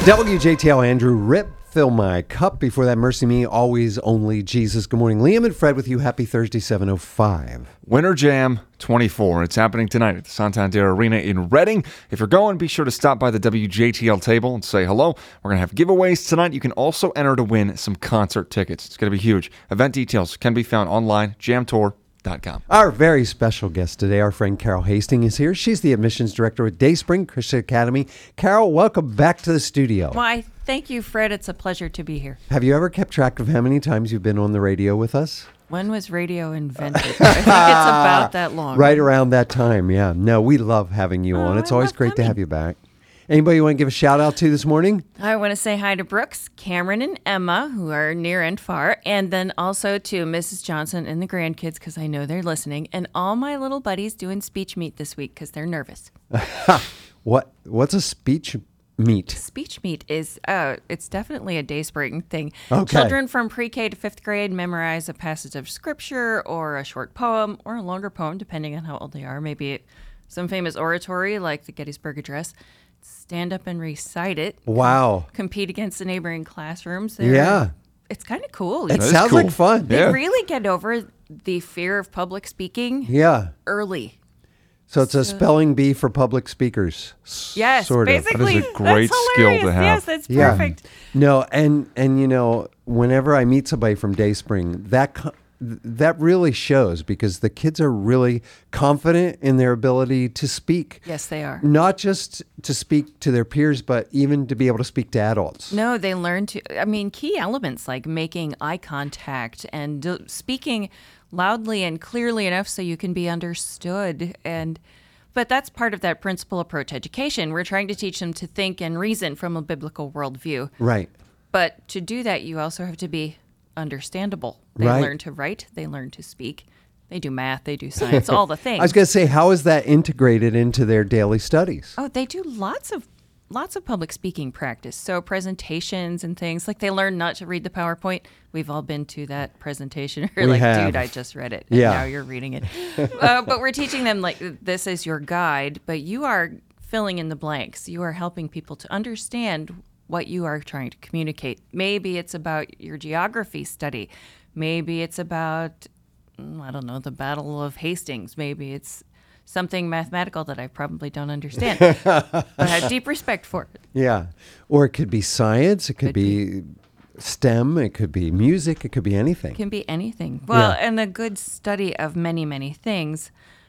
WJTL Andrew Rip, fill my cup. Before that, Mercy Me, always only Jesus. Good morning, Liam and Fred with you. Happy Thursday, 7:05. Winter Jam 24. It's happening tonight at the Santander Arena in Reading. If you're going, be sure to stop by the WJTL table and say hello. We're going to have giveaways tonight. You can also enter to win some concert tickets. It's going to be huge. Event details can be found online, jamtour.com. Our very special guest today, our friend Carol Hastings, is here. She's the admissions director at Dayspring Christian Academy. Carol, welcome back to the studio. Why, thank you, Fred. It's a pleasure to be here. Have you ever kept track of how many times you've been on the radio with us? When was radio invented? I think it's about that long. Right around that time, yeah. No, we love having you on. It's always great to have you back. Anybody you want to give a shout out to this morning? I want to say hi to Brooks, Cameron, and Emma, who are near and far, and then also to Mrs. Johnson and the grandkids, because I know they're listening, and all my little buddies doing speech meet this week because they're nervous. What's a speech meet? Speech meet is, it's definitely a Dayspring thing. Okay. Children from pre-K to 5th grade memorize a passage of scripture or a short poem or a longer poem, depending on how old they are. Maybe some famous oratory like the Gettysburg Address. Stand up and recite it. Wow. Compete against the neighboring classrooms. Yeah. It's kind of cool. It sounds cool. like fun. They Yeah. really get over the fear of public speaking Yeah. early. So it's a spelling bee for public speakers. Yes, sort of. basically. That is a great that's skill to hilarious. have. Yes, that's Yeah. perfect. No, and you know, whenever I meet somebody from Dayspring, that really shows because the kids are really confident in their ability to speak. Yes, they are. Not just to speak to their peers, but even to be able to speak to adults. No, they learn to, key elements like making eye contact and speaking loudly and clearly enough so you can be understood. But that's part of that principal approach education. We're trying to teach them to think and reason from a biblical worldview. Right. But to do that, you also have to be understandable. They Right. learn to write, they learn to speak, they do math, they do science, all the things. I was going to say, how is that integrated into their daily studies? Oh, they do lots of public speaking practice. So presentations and things, like they learn not to read the PowerPoint. We've all been to that presentation. You're like, have. dude, I just read it. And Yeah. now you're reading it. But we're teaching them like this is your guide, but you are filling in the blanks. You are helping people to understand what you are trying to communicate. Maybe it's about your geography study. Maybe it's about, I don't know, the Battle of Hastings. Maybe it's something mathematical that I probably don't understand, but I have deep respect for it. Yeah. Or it could be science, it could be STEM, it could be music, it could be anything. It can be anything. Well, Yeah. and the good study of many, many things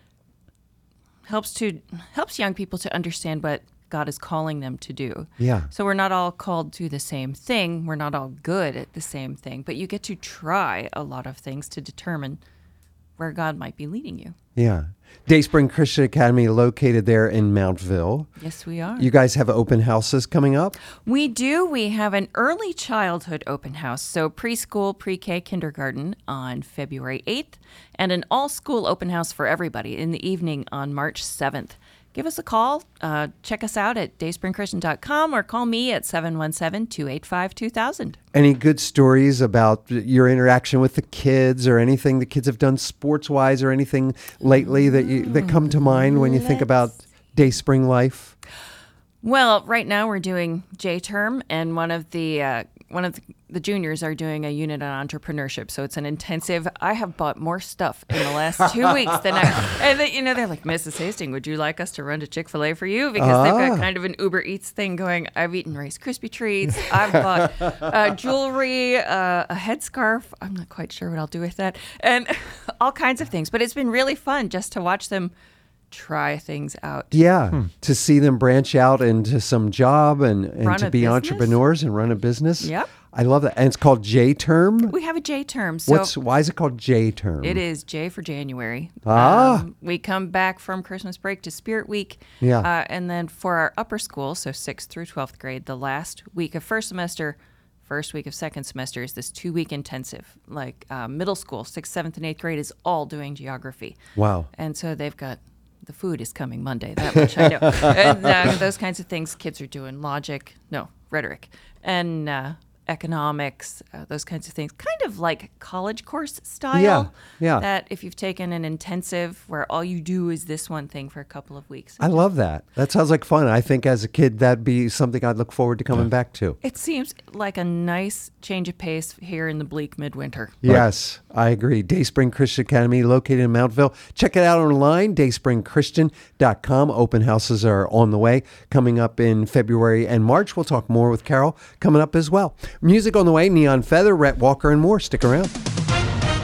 helps young people to understand what God is calling them to do. Yeah. So we're not all called to the same thing. We're not all good at the same thing, but you get to try a lot of things to determine where God might be leading you. Yeah. Dayspring Christian Academy located there in Mountville. Yes, we are. You guys have open houses coming up? We do. We have an early childhood open house, so preschool, pre-K, kindergarten on February 8th, and an all-school open house for everybody in the evening on March 7th. Give us a call. Check us out at dayspringchristian.com or call me at 717-285-2000. Any good stories about your interaction with the kids or anything the kids have done sports-wise or anything lately that come to mind when you think about Dayspring life? Well, right now we're doing J-term, and one of the juniors are doing a unit on entrepreneurship. So it's an intensive. I have bought more stuff in the last 2 weeks than they're like, Mrs. Hastings, would you like us to run to Chick-fil-A for you? Because they've got kind of an Uber Eats thing going. I've eaten Rice Krispie treats. I've bought jewelry, a headscarf. I'm not quite sure what I'll do with that, and all kinds of things. But it's been really fun just to watch them try things out. Yeah, to see them branch out into some job and Run to a be business? entrepreneurs and run a business. Yep. I love that. And it's called J-term? We have a J-term. So Why is it called J-term? it is J for January. We come back from Christmas break to Spirit Week. Yeah. And then for our upper school, so 6th through 12th grade, the last week of first semester, first week of second semester is this 2-week intensive. Like middle school, 6th, 7th, and 8th grade is all doing geography. Wow. And so they've got the food is coming Monday, that much I know. And those kinds of things. Kids are doing rhetoric. And economics, those kinds of things, kind of like college course style. Yeah. That if you've taken an intensive where all you do is this one thing for a couple of weeks. I love that. That sounds like fun. I think as a kid, that'd be something I'd look forward to coming back to. It seems like a nice change of pace here in the bleak midwinter. Yes, I agree. Dayspring Christian Academy, located in Mountville. Check it out online, dayspringchristian.com. Open houses are on the way, coming up in February and March. We'll talk more with Carol coming up as well. Music on the way, Neon Feather, Rhett Walker, and more. Stick around.